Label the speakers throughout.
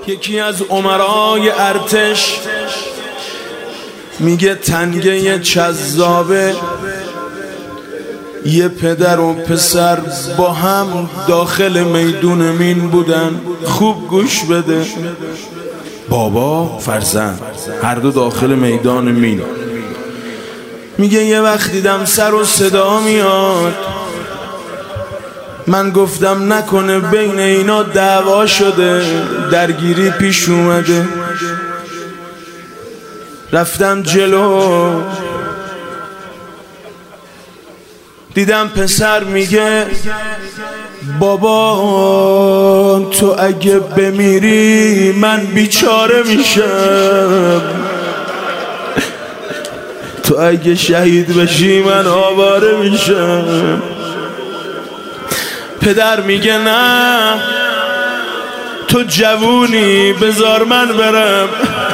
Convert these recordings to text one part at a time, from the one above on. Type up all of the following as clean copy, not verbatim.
Speaker 1: یکی از امرای ارتش میگه تنگه چذابه، یه پدر و پسر با هم داخل میدون مین بودن. خوب گوش بده، بابا فرزند هر دو داخل میدان مین. میگه یه وقت دیدم سر و صدا میاد، من گفتم نکنه بین اینا دعوا شده، درگیری پیش اومده. رفتم جلو، دیدم پسر میگه بابا تو اگه بمیری من بیچاره میشم، تو اگه شهید بشی من آواره میشم. پدر میگه نه تو جوونی بذار من برم.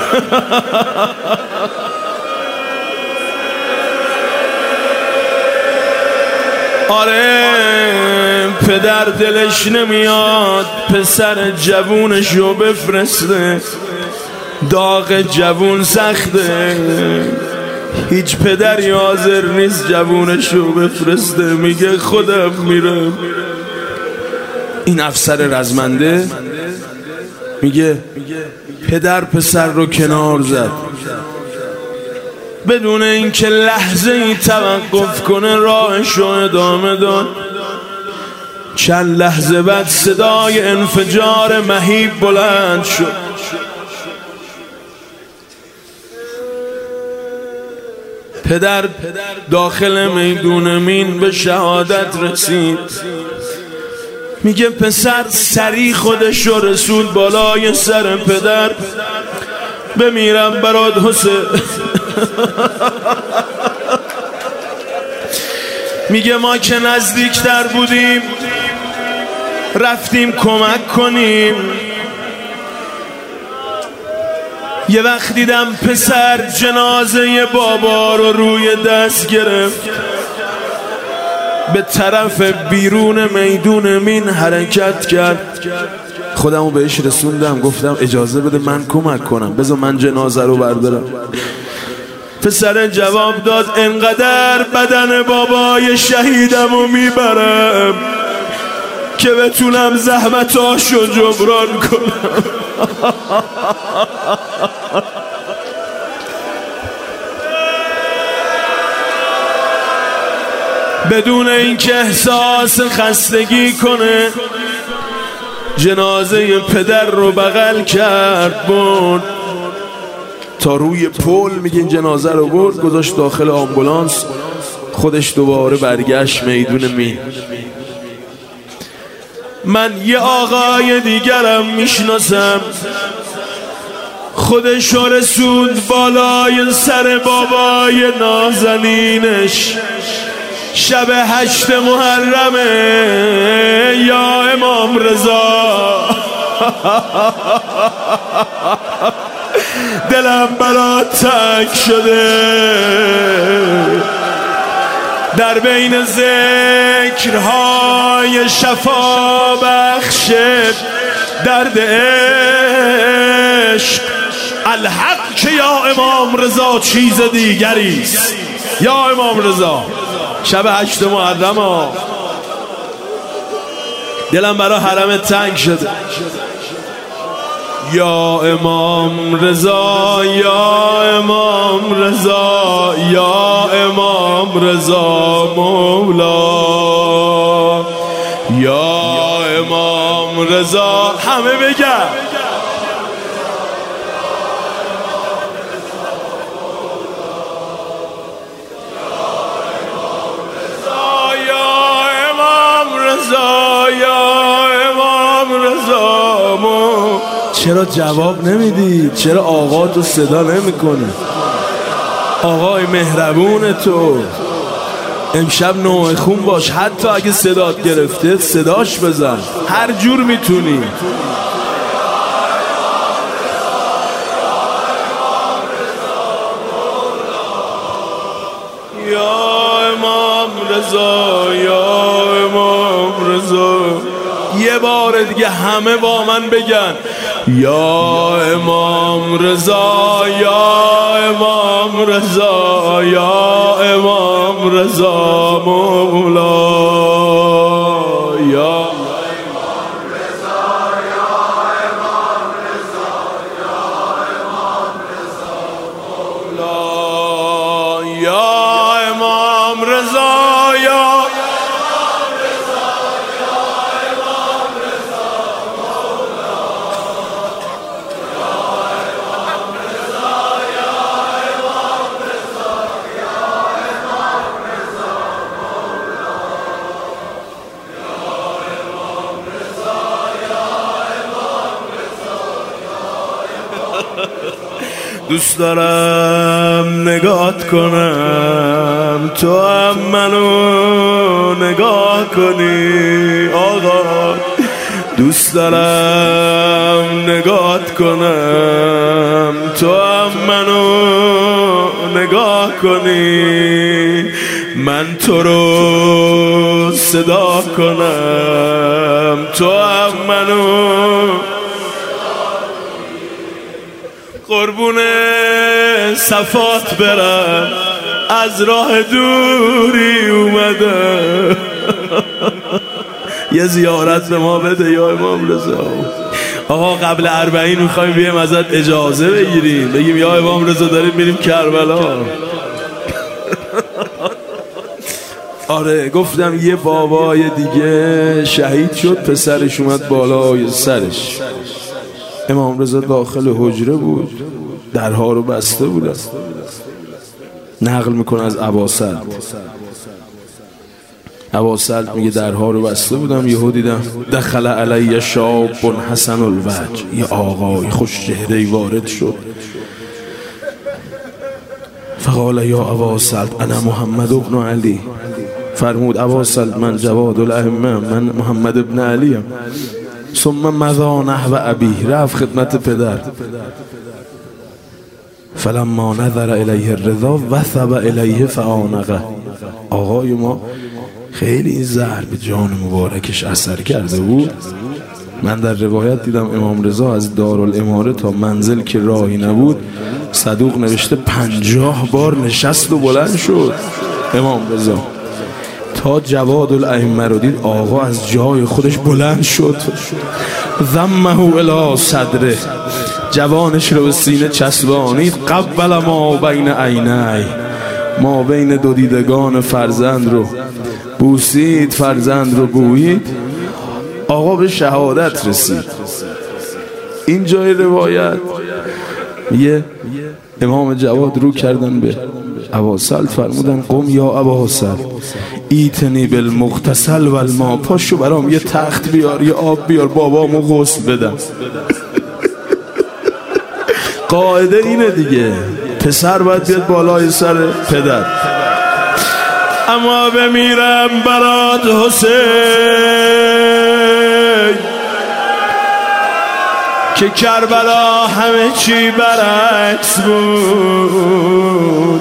Speaker 1: آره پدر دلش نمیاد پسر جوونشو بفرسته، داغ جوون سخته، هیچ پدری حاضر نیست جوونشو بفرسته. میگه خودم میرم. این افسر رزمنده میگه پدر پسر رو کنار زد، بدون اینکه لحظه ای توقف کنه راهشو ادامه داد. چند لحظه بعد صدای انفجار مهیب بلند شد. پدر داخل میدون مین به شهادت رسید. میگه پسر سریع خودشو رسول بالای سر پدر، بمیرم برات حسین. میگه ما که نزدیکتر بودیم رفتیم کمک کنیم. یه وقت دیدم پسر جنازه بابا رو روی دست گرفت، به طرف بیرون میدون مین حرکت کرد. خودمو بهش رسوندم، گفتم اجازه بده من کمک کنم، بذار من جنازه رو بردارم. پسر جواب داد انقدر بدن بابای شهیدمو میبرم که بتونم زحمتاشو جبران کنم. بدون اینکه احساس خستگی کنه جنازه پدر رو بغل کرد، برد تا روی پل. میگه این جنازه رو برد گذاشت داخل آمبولانس، خودش دوباره برگشت میدون مین. من یه آقای دیگرم میشناسم، خودش رسوند بالای سر بابای نازنینش. شب 8 محرمه یا امام رضا، دلم برات تنگ شده. در بین ذکرهای شفا بخش درد عشق، الحق که یا امام رضا چیز دیگریست. یا امام رضا شب 8 محرم ها، دلم برای حرم تنگ شده. یا امام رضا یا امام رضا یا امام رضا مولا، یا امام رضا. همه بگن چرا جواب نمیدی؟ چرا آقا تو صدا نمیکنی؟ آقای مهربون تو امشب نوع خون باش، حتی اگه صدات گرفته صداش بزن، هر جور میتونی. یا امام رضا یا امام رضا یه بار دیگه همه با من بگن یا امام رضا، یا امام رضا، یا امام رضا مولا، یا دوست دارم نگات کنم، تو هم منو نگاه کنی آقا. دوست دارم نگات کنم، تو هم منو نگاه کنی، من تو رو صدا کنم، تو هم منو قربون صفات برم، از راه دوری اومده. یه زیارت به ما بده یا امام رضا. آقا قبل 40 میخوایم بیایم ازت اجازه بگیریم، بگیم یا امام رضا داریم میریم کربلا. آره گفتم یه بابای دیگه شهید شد، پسرش اومد بالای سرش. امام رضا داخل حجره بود، درها رو بسته بودن. نقل میکنه از اباسلط. اباسلط میگه درها رو بسته بودم، یهو دیدم دخل علی شاب حسن الوجه، یه آقای خوش چهره‌ای وارد شد. فقال یا اباسلط انا محمد ابن علی. فرمود اباسلط من جواد الائمه، من محمد ابن علیم. ثم مضى نحو ابیه، رفت خدمت پدر. فلما نظر الیه الرضا وثب الیه فآنقه. آقای ما خیلی این زهر به جان مبارکش اثر کرده بود. من در روایت دیدم امام رضا از دارالاماره تا منزل که راهی نبود، صدوق نوشته 50 بار نشست و بلند شد امام رضا. تا جواد الائمه رو دید آقا از جای خودش بلند شد، ضمه الی صدره، جوانش رو به سینه چسبانید. قبل ما بین عینی، ما بین دو دیدگان فرزند رو بوسید، فرزند رو بویید. آقا به شهادت رسید. این جای روایت یه امام جواد رو کردن به اباسلط، فرمودن قم یا اباسلط ایتنی بالمغتسل و الماء، پاشو برام یه تخت بیار، یه آب بیار، بابامو غسل بدم. قاعده اینه دیگه، پسر باید بیاد بالای سر پدر. اما بمیرم برات حسین که کربلا همه چی برعکس بود.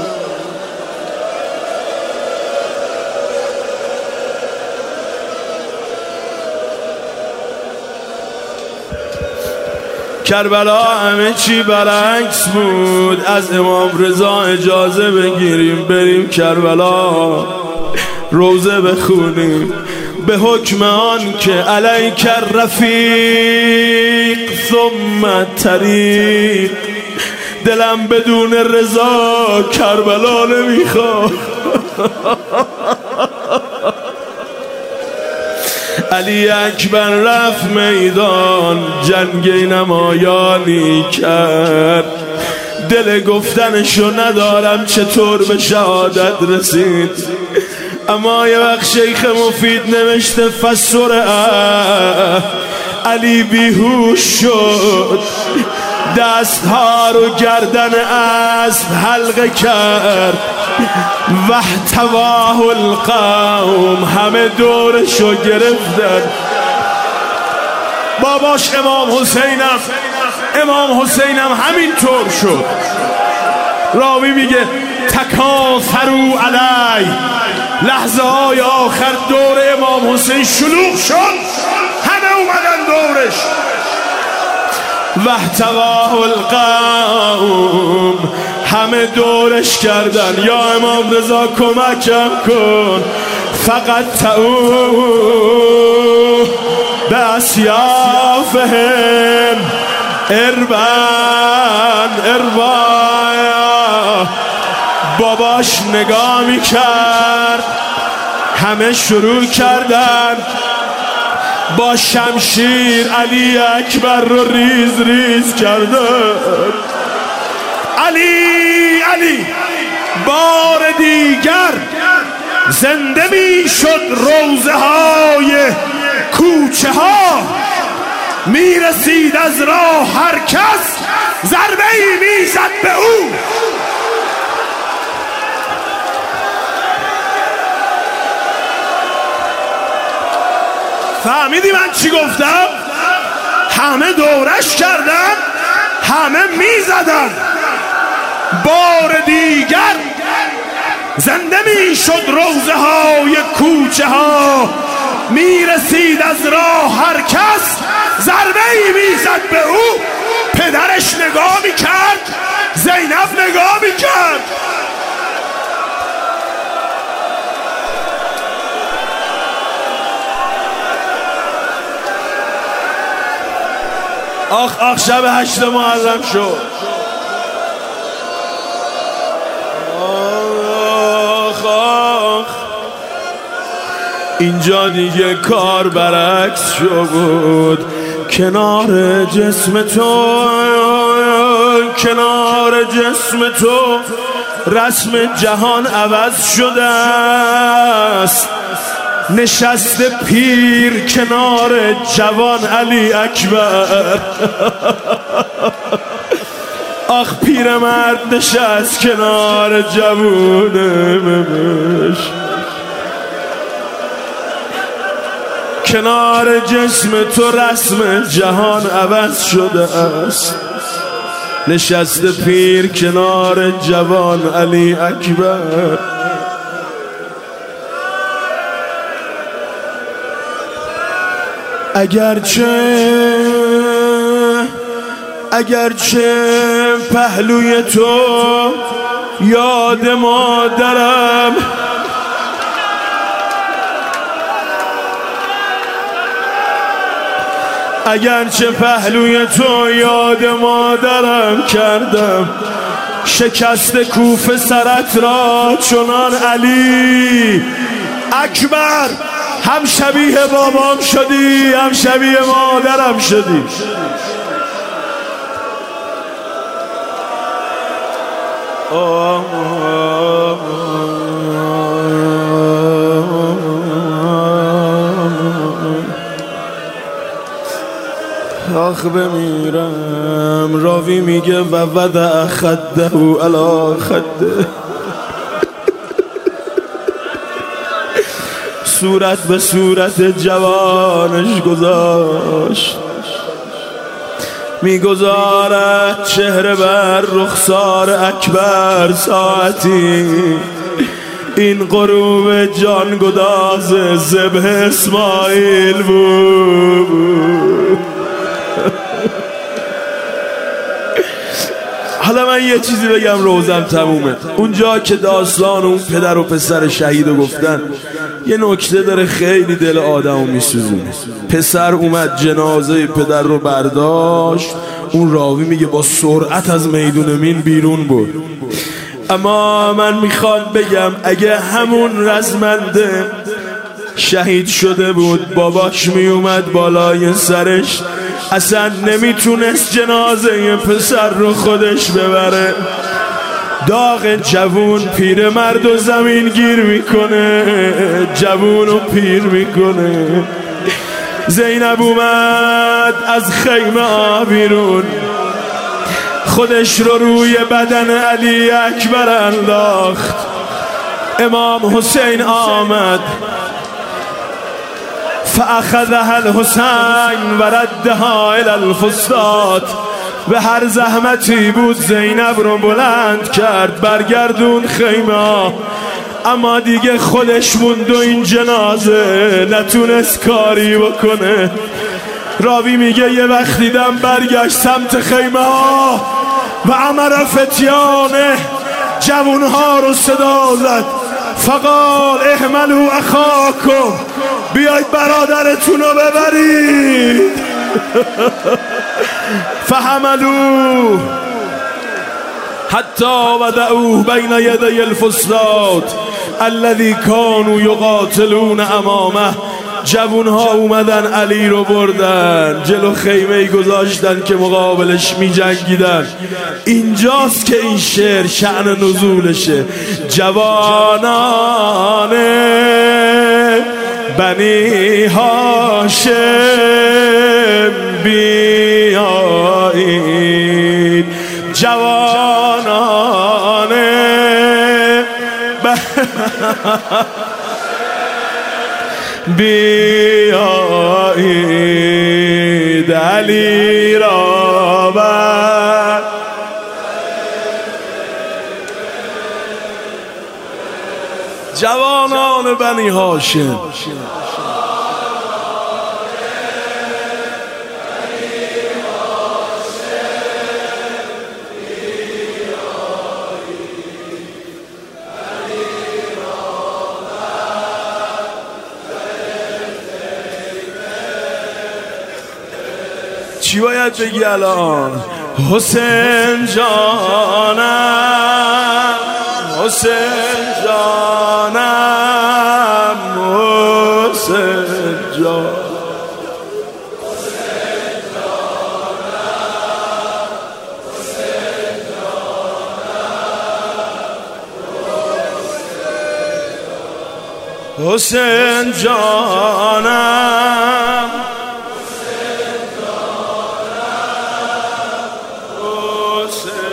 Speaker 1: کربلا همه چی برعکس بود. از امام رضا اجازه بگیریم بریم کربلا، روزه بخونیم به حکم آن که علیک الرفیق ثم طریق. دلم بدون رضا کربلا نمیخواد. علی اکبر رفت میدان، جنگ نمایانی کرد. دل گفتنشو ندارم چطور به شهادت رسید. اما یه وقت شیخ مفید نوشته فسر علی بیهوش شد، دستها رو گردن اسب حلقه کرد. واحتواه القوم، همه دورشو گرفتن. باباش امام حسینم همینطور شد. راوی میگه تکاثروا علی، لحظه های آخر دور امام حسین شلوغ شد. اومدن دورش. واحتواه القوم، همه دورش کردن یا امام رضا کمکم کن. فقط تعو به اسیافهم اربان. باباش نگاه میکرد، همه شروع کردن با شمشیر علی اکبر رو ریز ریز کردن. علی بار دیگر زنده می شد روزه های کوچه ها، می رسید از راه هر کس ضربه ای می زد به او. فهمیدی من چی گفتم؟ همه دورش کردن، همه می زدن. بار دیگر زنده می شد روزه های کوچه ها، می رسید از راه هر کس ضربه ای می زد به او. پدرش نگاه می کرد، زینب نگاه می کرد. آخ شب 8 محرم شد. آخ اینجا دیگه کار برعکس شد. کنار جسم تو رسم جهان عوض شده است. نشسته پیر کنار جوان علی اکبر. آخ پیرمرد نشست کنار جوونش. کنار جسم تو رسم جهان عوض شده است. نشسته پیر کنار جوان علی اکبر. اگرچه پهلوی تو یاد مادرم، اگرچه پهلوی تو یاد مادرم کردم، شکست کوفه سرت را چنان علی اکبر. هم شبیه بابام شدی، هم شبیه مادرم شدی. آخ بمیرم. راوی میگه و وضع خده علی خده، صورت به صورت جوانش گذاشت. میگذارد چهره بر رخسار اکبر ساعتی. این غروب جان گداز ذبح اسماعیل بود. حالا من یه چیزی بگم روزم تمومه. اونجا که داستان اون پدر و پسر شهیدو گفتن، یه نکته داره خیلی دل آدمو میسوزونه. پسر اومد جنازه پدر رو برداشت، اون راوی میگه با سرعت از میدون مین بیرون بود. اما من میخوام بگم اگه همون رزمنده شهید شده بود، باباش میومد بالای سرش، اصلا نمیتونست جنازه پسر رو خودش ببره. داغ جوون پیر مرد و زمین گیر میکنه، جوون و پیر میکنه. زینب اومد از خیمه بیرون، خودش رو روی بدن علی اکبر انداخت. امام حسین آمد، فاخذها الحسین و ردها الی الفسطاط. به هر زحمتی بود زینب رو بلند کرد، برگردون خیمه. اما دیگه خودش موند و این جنازه نتونست کاری بکنه. راوی میگه یه وقت دیدم برگشت سمت خیمه ها و امر فتیانه، جوانها رو صدا زد، فقال احملوا اخاکم، بیاید برادرتون رو ببرید. فحملوه حتی ودعوه بین یدی الفسطاط الذی کانوا یقاتلون امامه. جوونها اومدن علی رو بردن جلو خیمه گذاشتن که مقابلش می جنگیدن. اینجاست که این شعر شأن نزولشه. جوانان بنی هاشم بیایید، جوانان بیایید، علی را بر جوانان بنی هاشم. چی باید بگی الان؟ حسین جانم، حسین جانم، حسین جانم، حسین جانم، حسین